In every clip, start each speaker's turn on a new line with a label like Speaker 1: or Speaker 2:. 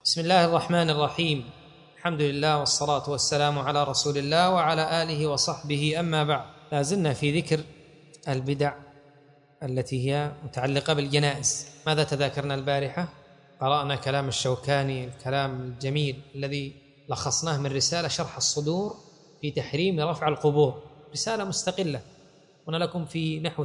Speaker 1: بسم الله الرحمن الرحيم. الحمد لله والصلاة والسلام على رسول الله وعلى آله وصحبه، أما بعد. لا زلنا في ذكر البدع التي هي متعلقة بالجنائز. ماذا تذاكرنا البارحة؟ قرأنا كلام الشوكاني، الكلام الجميل الذي لخصناه من رسالة شرح الصدور في تحريم رفع القبور، رسالة مستقلة هنا لكم في نحو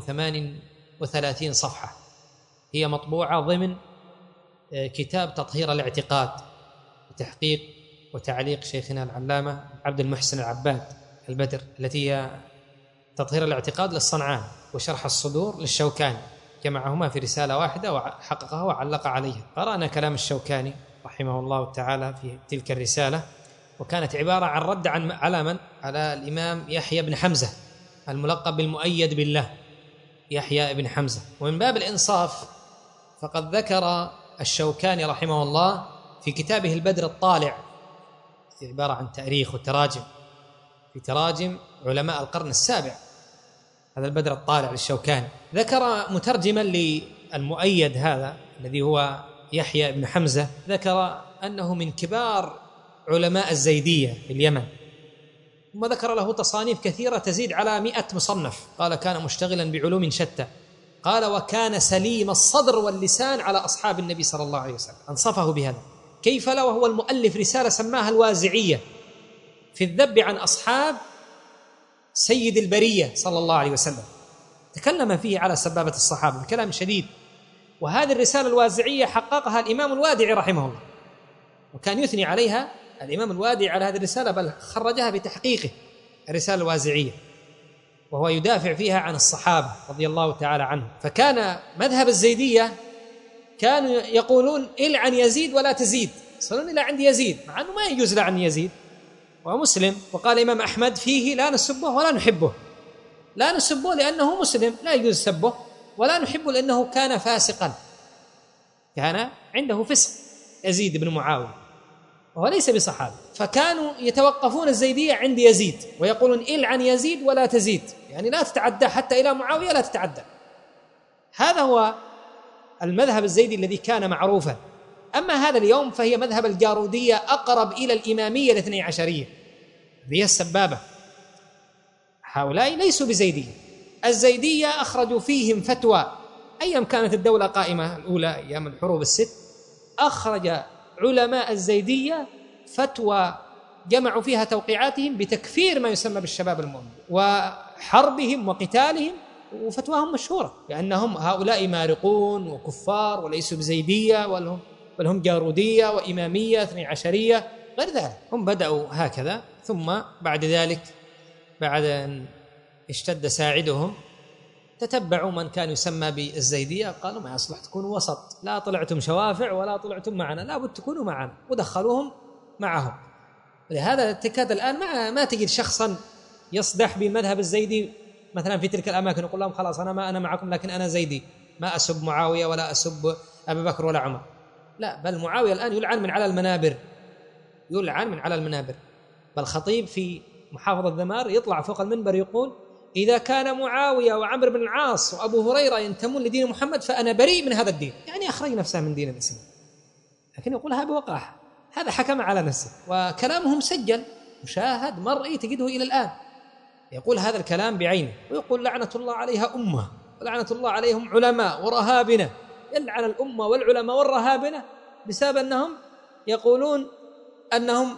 Speaker 1: 38 صفحة، هي مطبوعة ضمن كتاب تطهير الاعتقاد بتحقيق وتعليق شيخنا العلامة عبد المحسن العباد البدر، التي هي تطهير الاعتقاد للصنعاني وشرح الصدور للشوكاني، جمعهما في رسالة واحدة وحققها وعلق عليها. قرأنا كلام الشوكاني رحمه الله تعالى في تلك الرسالة، وكانت عبارة عن رد على من؟ على الإمام يحيى بن حمزة الملقب بالمؤيد بالله، يحيى بن حمزة. ومن باب الإنصاف فقد ذكر الشوكاني رحمه الله في كتابه البدر الطالع، في عبارة عن تاريخ وتراجم، في تراجم علماء القرن السابع، هذا البدر الطالع للشوكاني، ذكر مترجما للمؤيد هذا الذي هو يحيى بن حمزة، ذكر أنه من كبار علماء الزيدية في اليمن، ثم ذكر له تصانيف كثيرة تزيد على 100 مصنف. قال كان مشتغلا بعلوم شتى، قال وكان سليم الصدر واللسان على أصحاب النبي صلى الله عليه وسلم، أنصفه بهذا. كيف لا وهو المؤلف رسالة سماها الوازعية في الذب عن أصحاب سيد البرية صلى الله عليه وسلم، تكلم فيه على سبابة الصحابة بكلام شديد. وهذه الرسالة الوازعية حققها الإمام الوادعي رحمه الله، وكان يثني عليها الإمام الوادعي على هذه الرسالة، بل خرجها بتحقيقه الرسالة الوازعية، وهو يدافع فيها عن الصحابة رضي الله تعالى عنهم. فكان مذهب الزيدية كانوا يقولون إلعن يزيد ولا تزيد، يصلون إلى عند يزيد، مع أنه ما يجوز لعن يزيد ومسلم. وقال الإمام أحمد فيه لا نسبه ولا نحبه، لا نسبه لأنه مسلم لا يجوز سبه، ولا نحبه لأنه كان فاسقا، كان عنده فسق يزيد بن معاوية وهو ليس بصحابي. فكانوا يتوقفون الزيدية عند يزيد ويقولون إلعن يزيد ولا تزيد، يعني لا تتعدى حتى إلى معاوية لا تتعدى. هذا هو المذهب الزيدي الذي كان معروفا. أما هذا اليوم فهي مذهب الجارودية، أقرب إلى الإمامية الاثني عشرية، هي السبابة. هؤلاء ليسوا بزيدية، الزيدية أخرجوا فيهم فتوى أيام كانت الدولة قائمة الأولى أيام الحروب الست، أخرج علماء الزيدية فتوى جمعوا فيها توقيعاتهم بتكفير ما يسمى بالشباب المؤمن وحربهم وقتالهم، وفتواهم مشهورة بأنهم هؤلاء مارقون وكفار وليسوا بزيدية، بل هم جارودية وإمامية 12 غير ذلك. هم بدأوا هكذا، ثم بعد ذلك بعد أن اشتد ساعدهم تتبعوا من كان يسمى بالزيدية، قالوا ما يصلح تكونوا وسط، لا طلعتم شوافع ولا طلعتم معنا، لا بد تكونوا معنا، ودخلوهم معهم. لهذا تكاد الآن ما تجد شخصا يصدح بمذهب الزيدي مثلا في تلك الأماكن يقول لهم خلاص أنا معكم لكن أنا زيدي، ما أسب معاوية ولا أسب أبي بكر ولا عمر، لا، بل معاوية الآن يلعن من على المنابر، يلعن من على المنابر. بل خطيب في محافظة ذمار يطلع فوق المنبر يقول إذا كان معاوية وعمر بن العاص وأبو هريرة ينتمون لدين محمد فأنا بريء من هذا الدين، يعني أخرج نفسه من دين الإسلام، لكن يقولها بوقاحة. هذا حكم على نفسه، وكلامه مسجل مشاهد مرئي تجده إلى الآن، يقول هذا الكلام بعينه، ويقول لعنة الله عليها أمة ولعنة الله عليهم علماء ورهابنة، يلعن الأمة والعلماء والرهابنة بسبب أنهم يقولون أنهم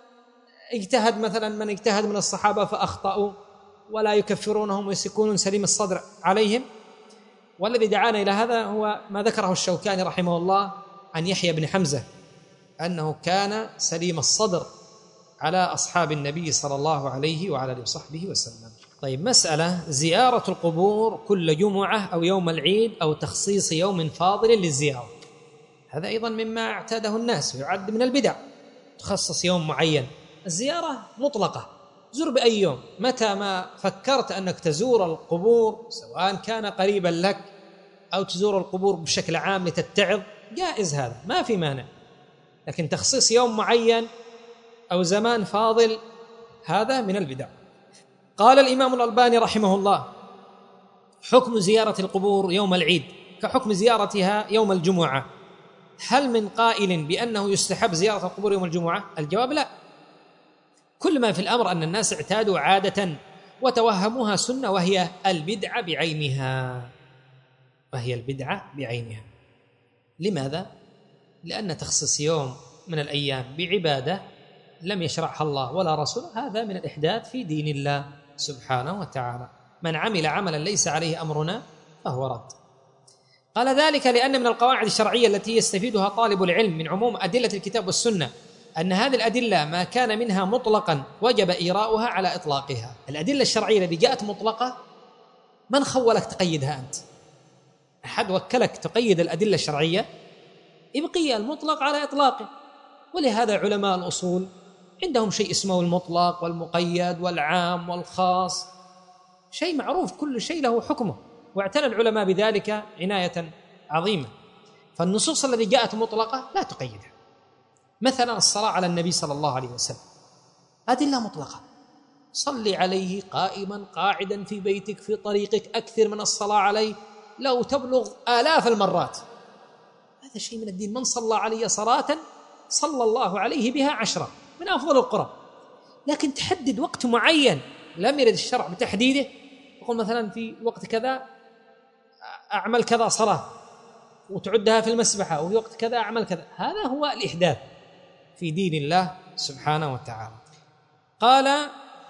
Speaker 1: اجتهد مثلا من اجتهد من الصحابة فأخطأوا، ولا يكفرونهم ويسكون سليم الصدر عليهم. والذي دعانا إلى هذا هو ما ذكره الشوكاني رحمه الله عن يحيى بن حمزة أنه كان سليم الصدر على أصحاب النبي صلى الله عليه وعلى آله وصحبه وسلم. طيب، مسألة زيارة القبور كل جمعة أو يوم العيد أو تخصيص يوم فاضل للزيارة، هذا أيضا مما اعتاده الناس ويعد من البدع، تخصص يوم معين. الزيارة مطلقة، زر بأي يوم، متى ما فكرت أنك تزور القبور سواء كان قريبا لك أو تزور القبور بشكل عام لتتعظ، جائز، هذا ما في مانع. لكن تخصيص يوم معين أو زمان فاضل هذا من البدع. قال الإمام الألباني رحمه الله حكم زيارة القبور يوم العيد كحكم زيارتها يوم الجمعة، هل من قائل بأنه يستحب زيارة القبور يوم الجمعة؟ الجواب لا. كل ما في الأمر أن الناس اعتادوا عادة وتوهموها سنة، وهي البدعة بعينها. لماذا؟ لأن تخصيص يوم من الأيام بعبادة لم يشرعها الله ولا رسوله هذا من الإحداث في دين الله سبحانه وتعالى. من عمل عملا ليس عليه أمرنا فهو رد. قال ذلك لأن من القواعد الشرعية التي يستفيدها طالب العلم من عموم أدلة الكتاب والسنة أن هذه الأدلة ما كان منها مطلقا وجب إيراؤها على إطلاقها. الأدلة الشرعية التي جاءت مطلقة من خولك تقيدها أنت؟ أحد وكلك تقيد الأدلة الشرعية؟ ابقي المطلق على إطلاقه. ولهذا علماء الأصول عندهم شيء اسمه المطلق والمقيد والعام والخاص، شيء معروف، كل شيء له حكمه، واعتنى العلماء بذلك عناية عظيمة. فالنصوص التي جاءت مطلقة لا تقيدها. مثلا الصلاة على النبي صلى الله عليه وسلم أدلة مطلقة، صلي عليه قائما قاعدا في بيتك في طريقك، أكثر من الصلاة عليه لو تبلغ آلاف المرات. هذا شيء من الدين. من صلى علي صلاة صلى الله عليه بها 10 من أفضل القرب. لكن تحدد وقت معين لم يرد الشرع بتحديده، يقول مثلا في وقت كذا أعمل كذا صلاة وتعدها في المسبحة، وفي وقت كذا أعمل كذا. هذا هو الإحداث في دين الله سبحانه وتعالى. قال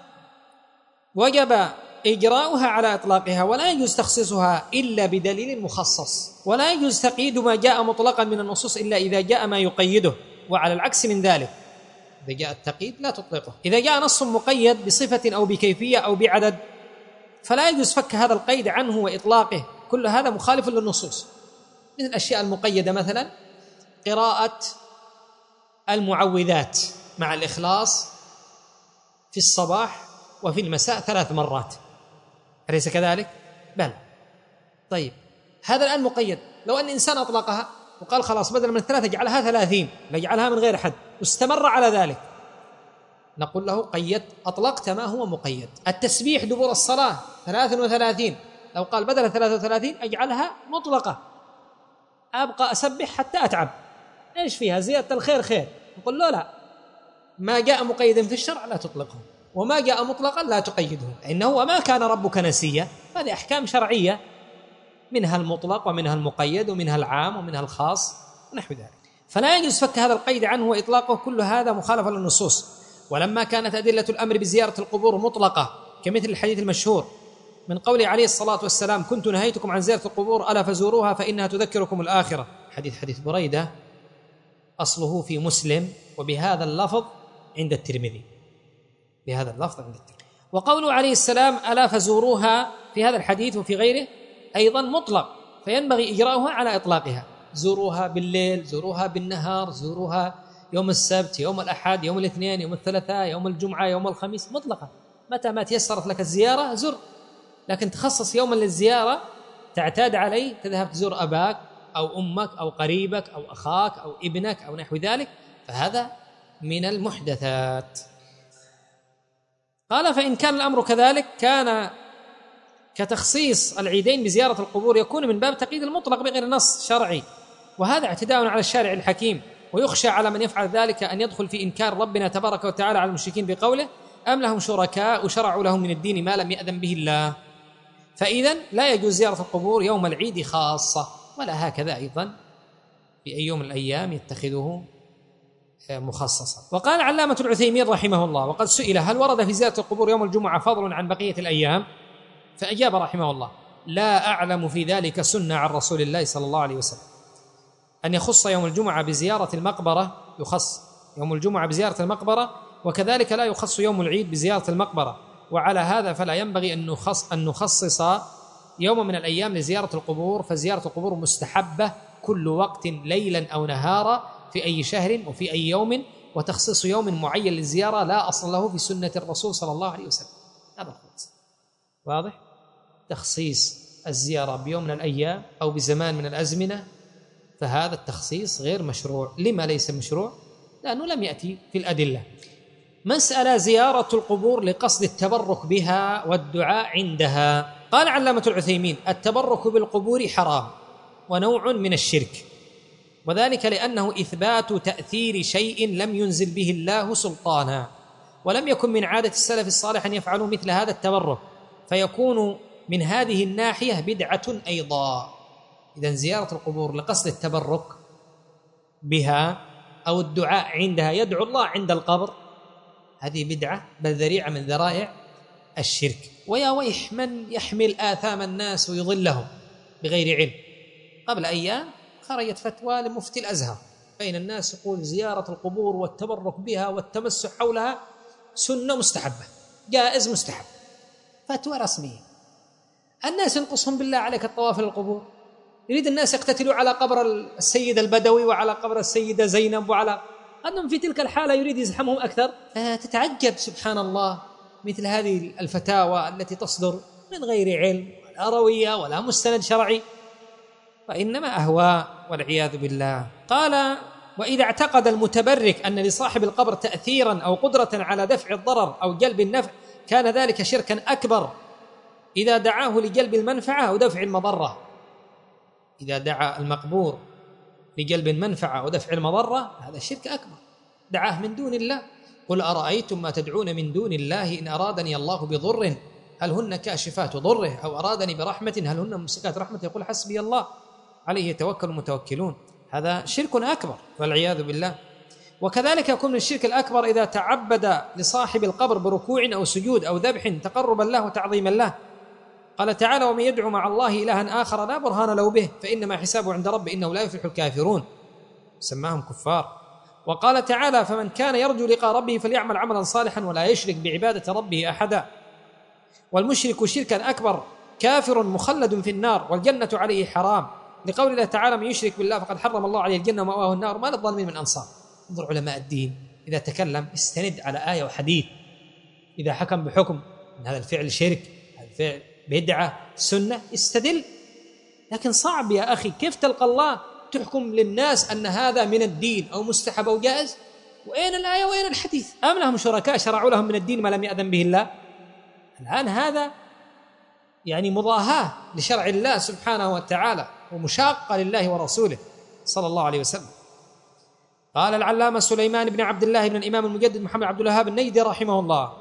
Speaker 1: وجب إجراؤها على إطلاقها ولا يجوز تخصيصها إلا بدليل مخصص، ولا يجوز تقييد ما جاء مطلقا من النصوص إلا إذا جاء ما يقيده، وعلى العكس من ذلك إذا جاء التقييد لا تطلقه. إذا جاء نص مقيد بصفة أو بكيفية أو بعدد فلا يجوز فك هذا القيد عنه وإطلاقه، كل هذا مخالف للنصوص. من الأشياء المقيدة مثلا قراءة المعوذات مع الإخلاص في الصباح وفي المساء 3 مرات، أليس كذلك؟ بل طيب هذا الآن مقيد. لو أن إنسان أطلقها وقال خلاص بدل من 3 جعلها 30، لا جعلها من غير حد واستمر على ذلك، نقول له قيد، أطلقت ما هو مقيد. التسبيح دبور الصلاة 33، لو قال بدل 33 أجعلها مطلقة، أبقى أسبح حتى أتعب، إيش فيها زيادة الخير خير. نقول له لا، ما جاء مقيدا في الشرع لا تطلقه، وما جاء مطلقا لا تقيده، إنه وما كان ربك نسيا. هذه أحكام شرعية منها المطلق ومنها المقيد ومنها العام ومنها الخاص ونحو ذلك. فلا يجوز فك هذا القيد عنه وإطلاقه، كل هذا مخالفة للنصوص. ولما كانت أدلة الأمر بزيارة القبور مطلقة كمثل الحديث المشهور من قوله عليه الصلاة والسلام كنت نهيتكم عن زيارة القبور ألا فزوروها فإنها تذكركم الآخرة، حديث بريدة أصله في مسلم وبهذا اللفظ عند الترمذي، بهذا اللفظ عند الترمذي. وقوله عليه السلام ألا فزوروها في هذا الحديث وفي غيره أيضا مطلق، فينبغي إجراؤها على إطلاقها. زوروها بالليل، زوروها بالنهار، زوروها يوم السبت، يوم الأحد، يوم الاثنين، يوم الثلاثاء، يوم الجمعة، يوم الخميس، مطلقة. متى ما تيسرت لك الزيارة زر، لكن تخصص يوما للزيارة تعتاد عليه، تذهب تزور أباك أو أمك أو قريبك أو أخاك أو ابنك أو نحو ذلك، فهذا من المحدثات. قال فإن كان الأمر كذلك كان كتخصيص العيدين بزيارة القبور يكون من باب تقييد المطلق بغير نص شرعي، وهذا اعتداء على الشارع الحكيم. ويخشى على من يفعل ذلك أن يدخل في إنكار ربنا تبارك وتعالى على المشركين بقوله أم لهم شركاء وشرعوا لهم من الدين ما لم يأذن به الله. فإذن لا يجوز زيارة القبور يوم العيد خاصة، ولا هكذا أيضا في أي يوم من الأيام يتخذه مخصصا. وقال علامة العثيمين رحمه الله وقد سئل هل ورد في زيارة القبور يوم الجمعة فضل عن بقية الأيام؟ فأجاب رحمه الله لا أعلم في ذلك سنة عن رسول الله صلى الله عليه وسلم أن يخص يوم الجمعة بزيارة المقبرة، يخص يوم الجمعة بزيارة المقبرة، وكذلك لا يخص يوم العيد بزيارة المقبرة. وعلى هذا فلا ينبغي أن نخصص يوم من الأيام لزيارة القبور، فزيارة القبور مستحبة كل وقت ليلا أو نهارا في أي شهر وفي أي يوم، وتخصيص يوم معين للزيارة لا أصل له في سنة الرسول صلى الله عليه وسلم. هذا خلاص واضح. تخصيص الزيارة بيوم من الأيام أو بزمان من الأزمنة فهذا التخصيص غير مشروع. لما ليس مشروع؟ لأنه لم يأتي في الأدلة. مسألة زيارة القبور لقصد التبرك بها والدعاء عندها. قال علامة العثيمين التبرك بالقبور حرام ونوع من الشرك، وذلك لأنه إثبات تأثير شيء لم ينزل به الله سلطانا، ولم يكن من عادة السلف الصالح أن يفعلوا مثل هذا التبرك، فيكون من هذه الناحية بدعة أيضا. إذن زيارة القبور لقصد التبرك بها أو الدعاء عندها، يدعو الله عند القبر، هذه بدعة بل ذريعة من ذرائع الشرك. ويا ويح من يحمل آثام الناس ويضلهم بغير علم. قبل أيام خرجت فتوى لمفتي الأزهر بين الناس يقول زيارة القبور والتبرك بها والتمسح حولها سنة مستحبة، جائز مستحب، فتوى رسمية. الناس ينقصهم بالله عليك الطواف للقبور، يريد الناس يقتتلوا على قبر السيد البدوي وعلى قبر السيدة زينب، وعلى أنهم في تلك الحالة يريد يزحمهم أكثر. تتعجب سبحان الله مثل هذه الفتاوى التي تصدر من غير علم ولا روية ولا مستند شرعي، فإنما أهواء والعياذ بالله. قال: وإذا اعتقد المتبرك أن لصاحب القبر تأثيرا أو قدرة على دفع الضرر أو جلب النفع كان ذلك شركا أكبر إذا دعاه لجلب المنفعة أو دفع المضرة. إذا دعا المقبور لجلب المنفعة أو دفع المضرة هذا شرك أكبر، دعاه من دون الله. قل أرأيتم ما تدعون من دون الله إن أرادني الله بضر هل هن كاشفات ضره أو أرادني برحمة هل هن ممسكات رحمة يقول حسبي الله عليه يتوكل المتوكلون. هذا شرك أكبر والعياذ بالله. وكذلك يكون من الشرك الأكبر إذا تعبد لصاحب القبر بركوع أو سجود أو ذبح تقربا له وتعظيما له. قال تعالى: ومن يدعو مع الله إلها آخر لا برهان له به فإنما حسابه عند ربه إنه لا يفلح الكافرون، سماهم كفار. وقال تعالى: فمن كان يرجو لقاء ربه فليعمل عملا صالحا ولا يشرك بعبادة ربه أحدا. والمشرك شركا أكبر كافر مخلد في النار والجنة عليه حرام، لقول الله تعالى: من يشرك بالله فقد حرم الله عليه الجنة ومأواه النار ما للظالمين من أنصار. انظر علماء الدين إذا تكلم استند على آية وحديث، إذا حكم بحكم أن هذا الفعل شرك، هذا الفعل بدعة سنة، استدل. لكن صعب يا أخي، كيف تلقى الله تحكم للناس أن هذا من الدين أو مستحب أو جائز؟ وأين الآية وأين الحديث؟ أم لهم شركاء شرعوا لهم من الدين ما لم يأذن به الله؟ الآن هذا يعني مضاهاة لشرع الله سبحانه وتعالى ومشاقة لله ورسوله صلى الله عليه وسلم. قال العلامة سليمان بن عبد الله بن الإمام المجدد محمد عبد الوهاب النيدي رحمه الله،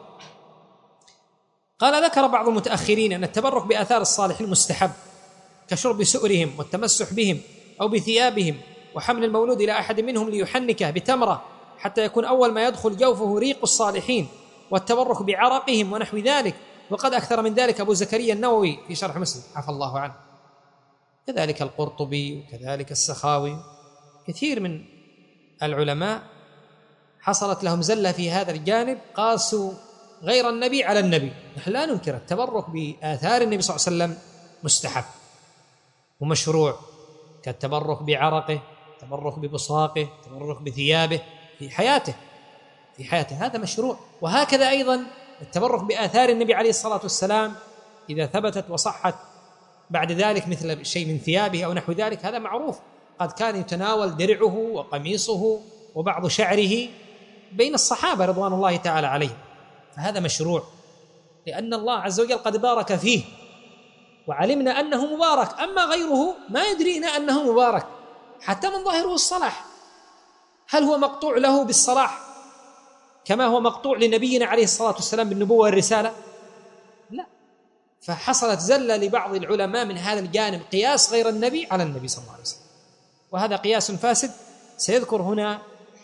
Speaker 1: قال: ذكر بعض المتأخرين أن التبرك بآثار الصالحين مستحب كشرب سؤرهم والتمسح بهم أو بثيابهم وحمل المولود إلى أحد منهم ليحنكه بتمرة حتى يكون أول ما يدخل جوفه ريق الصالحين، والتبرك بعرقهم ونحو ذلك. وقد أكثر من ذلك أبو زكريا النووي في شرح مسلم عفى الله عنه، كذلك القرطبي وكذلك السخاوي. كثير من العلماء حصلت لهم زلة في هذا الجانب، قاسوا غير النبي على النبي. نحن لا ننكر التبرك بآثار النبي صلى الله عليه وسلم مستحب ومشروع، كالتبرك بعرقه، التبرك ببصاقه، التبرك بثيابه في حياته هذا مشروع. وهكذا أيضا التبرك بآثار النبي عليه الصلاة والسلام إذا ثبتت وصحت بعد ذلك مثل شيء من ثيابه أو نحو ذلك هذا معروف. قد كان يتناول درعه وقميصه وبعض شعره بين الصحابة رضوان الله تعالى عليهم، فهذا مشروع لأن الله عز وجل قد بارك فيه وعلمنا أنه مبارك. أما غيره ما يدرينا أنه مبارك حتى من ظاهره الصلاح. هل هو مقطوع له بالصلاح كما هو مقطوع لنبينا عليه الصلاة والسلام بالنبوة والرسالة؟ لا. فحصلت زلة لبعض العلماء من هذا الجانب، قياس غير النبي على النبي صلى الله عليه وسلم، وهذا قياس فاسد. سيذكر هنا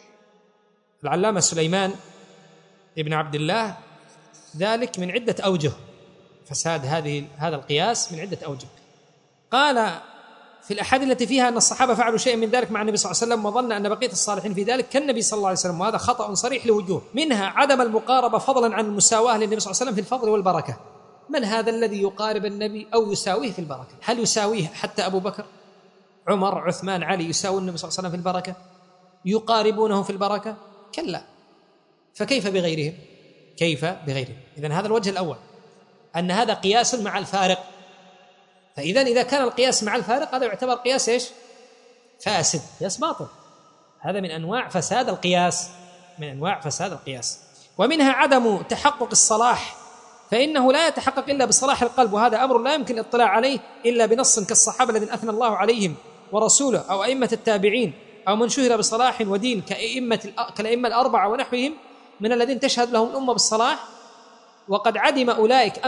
Speaker 1: العلامة سليمان ابن عبد الله ذلك من عدة أوجه، فساد هذا القياس من عدة أوجه. قال: في الأحاديث التي فيها أن الصحابة فعلوا شيئا من ذلك مع النبي صلى الله عليه وسلم وظن أن بقية الصالحين في ذلك كالنبي صلى الله عليه وسلم، وهذا خطأ صريح لوجوه، منها عدم المقاربة فضلا عن المساواة للنبي صلى الله عليه وسلم في الفضل والبركة. من هذا الذي يقارب النبي أو يساويه في البركة؟ هل يساويه حتى أبو بكر عمر عثمان علي يساوي النبي صلى الله عليه وسلم في البركة؟ يقاربونه في البركة؟ كلا. فكيف بغيرهم؟ كيف بغيرهم؟ إذن هذا الوجه الأول، أن هذا قياس مع الفارق. فإذن إذا كان القياس مع الفارق هذا يعتبر قياس إيش؟ فاسد، قياس باطل. هذا من أنواع فساد القياس، من أنواع فساد القياس. ومنها عدم تحقق الصلاح، فإنه لا يتحقق إلا بصلاح القلب، وهذا أمر لا يمكن الاطلاع عليه إلا بنص كالصحابة الذين أثنى الله عليهم ورسوله أو أئمة التابعين أو من شهر بصلاح ودين كالأئمة الأربعة ونحوهم من الذين تشهد لهم الأمة بالصلاح، وقد عدم أولئك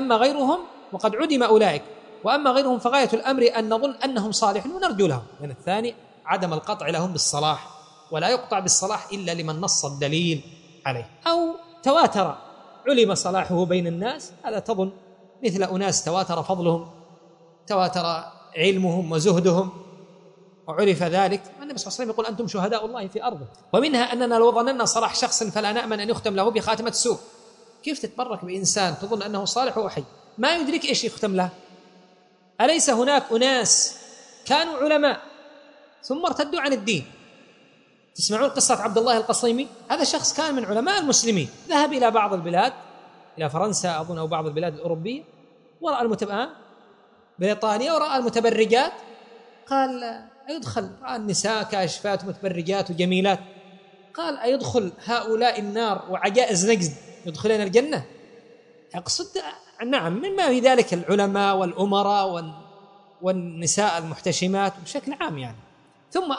Speaker 1: وأما غيرهم فغاية الأمر أن نظن أنهم صالحون ونرجو لهم. من الثاني عدم القطع لهم بالصلاح، ولا يقطع بالصلاح إلا لمن نص الدليل عليه، أو تواتر علم صلاحه بين الناس، هذا تظن مثل أناس تواتر فضلهم، تواتر علمهم وزهدهم وعرف ذلك. النبي صلى الله عليه وسلم يقول أنتم شهداء الله في أرضه. ومنها أننا لو ظننا صلاح شخص فلا نأمن أن يختم له بخاتمة سوء. كيف تتبرك بإنسان تظن أنه صالح وحي ما يدرك إيش يختم له؟ أليس هناك أناس كانوا علماء ثم ارتدوا عن الدين؟ تسمعون قصة عبد الله القصيمي؟ هذا شخص كان من علماء المسلمين، ذهب إلى بعض البلاد، إلى فرنسا أظن أو بعض البلاد الأوروبية، ورأى بريطانيا، ورأى المتبرجات، قال أيدخل، رأى النساء كاشفات ومتبرجات وجميلات، قال أيدخل هؤلاء النار وعجائز نجد يدخلين الجنة؟ يقصد نعم مما في ذلك العلماء والأمراء والنساء المحتشمات بشكل عام يعني. ثم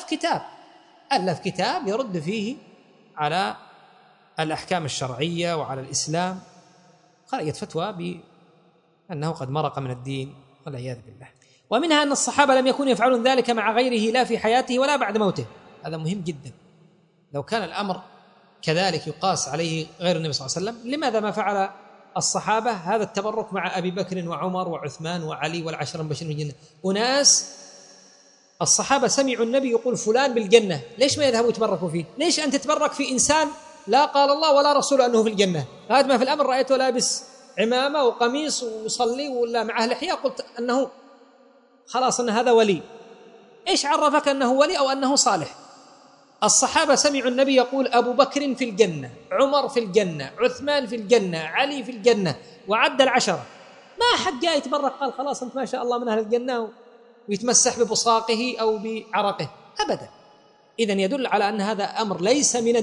Speaker 1: ألف كتاب يرد فيه على الأحكام الشرعية وعلى الإسلام، خرجت فتوى بأنه قد مرق من الدين والعياذ بالله. ومنها أن الصحابة لم يكونوا يفعلون ذلك مع غيره لا في حياته ولا بعد موته. هذا مهم جدا. لو كان الأمر كذلك يقاس عليه غير النبي صلى الله عليه وسلم، لماذا ما فعل الصحابة هذا التبرك مع أبي بكر وعمر وعثمان وعلي والعشر المبشرين بالجنة؟ أناس الصحابة سمعوا النبي يقول فلان بالجنة، ليش ما يذهبوا يتبركوا فيه؟ ليش أنت تتبرك في إنسان لا قال الله ولا رسول أنه في الجنة؟ هذا ما في الأمر رأيته لابس عمامة وقميص ويصلي ولا معه لحية قلت أنه خلاص أن هذا ولي. إيش عرفك أنه ولي أو أنه صالح؟ الصحابة سمعوا النبي يقول أبو بكر في الجنة، عمر في الجنة، عثمان في الجنة، علي في الجنة، وعد العشرة. ما حد جاء يتبرك قال خلاص أنت ما شاء الله من أهل الجنة ويتمسح ببصاقه أو بعرقه أبدا. إذن يدل على أن هذا أمر ليس من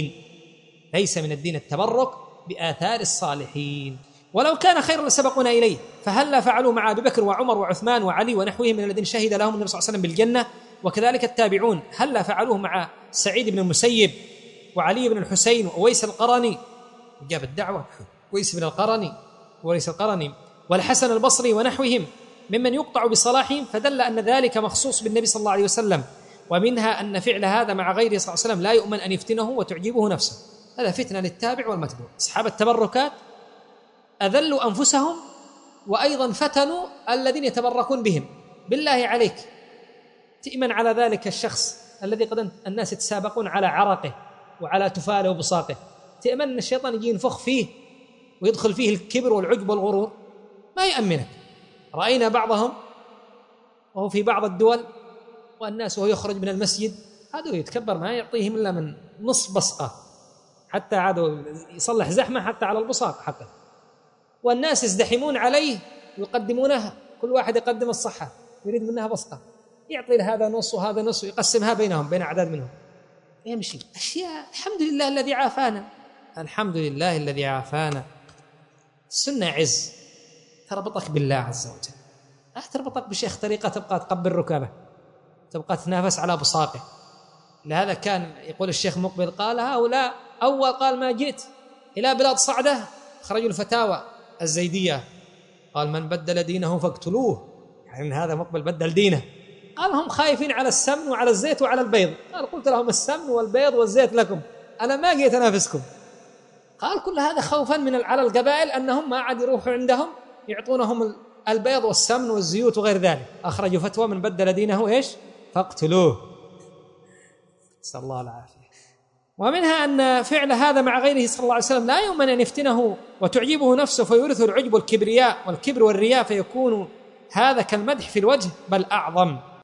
Speaker 1: الدين التبرك بآثار الصالحين. ولو كان خيرا لسبقونا إليه، فهلا فعلوا مع أبي بكر وعمر وعثمان وعلي ونحوهم من الذين شهد لهم النبي صلى الله عليه وسلم بالجنة؟ وكذلك التابعون هلا فعلوه مع سعيد بن المسيب وعلي بن الحسين وويس القرني، جاب الدعوة ويس بن القرني وويس القرني والحسن البصري ونحوهم ممن يقطع بصلاحهم، فدل أن ذلك مخصوص بالنبي صلى الله عليه وسلم. ومنها أن فعل هذا مع غيره صلى الله عليه وسلم لا يؤمن أن يفتنه وتعجبه نفسه، هذا فتنة للتابع والمتبوع. أصحاب التبركات أذلوا أنفسهم وأيضا فتنوا الذين يتبركون بهم. بالله عليك تؤمن على ذلك الشخص الذي قد الناس يتسابقون على عرقه وعلى تفاله وبصاقه، تؤمن أن الشيطان يجي ينفخ فيه ويدخل فيه الكبر والعجب والغرور؟ ما يأمنك. رأينا بعضهم وهو في بعض الدول والناس وهو يخرج من المسجد هذا يتكبر ما يعطيهم إلا من نصف بصقة، حتى عادوا يصلح زحمة حتى على البصاق حتى، والناس يزدحمون عليه ويقدمونها، كل واحد يقدم الصحة يريد منها بصقة، يعطي لهذا نص وهذا نص ويقسمها بينهم بين أعداد منهم، يمشي أشياء. الحمد لله الذي عافانا، الحمد لله الذي عافانا. السنة عز تربطك بالله عز وجل، لا تربطك بشيخ طريقة تبقى تقبل ركبه، تبقى تنافس على بصاقه. لهذا كان يقول الشيخ مقبل قال هؤلاء أول قال ما جئت إلى بلاد صعدة خرجوا الفتاوى الزيدية، قال من بدل دينه فاقتلوه، يعني هذا مقبل بدل دينه. قال هم خايفين على السمن وعلى الزيت وعلى البيض، قال قلت لهم السمن والبيض والزيت لكم، أنا ما جيت أنافسكم. قال كل هذا خوفا من على القبائل أنهم ما عاد يروحوا عندهم يعطونهم البيض والسمن والزيوت وغير ذلك، أخرجوا فتوى من بدل دينه إيش فاقتلوه، نسأل الله العافية. ومنها أن فعل هذا مع غيره صلى الله عليه وسلم لا يؤمن أن يفتنه وتعجبه نفسه فيورثه العجب والكبرياء والكبر والرياء، فيكون هذا كالمدح في الوجه بل أعظم.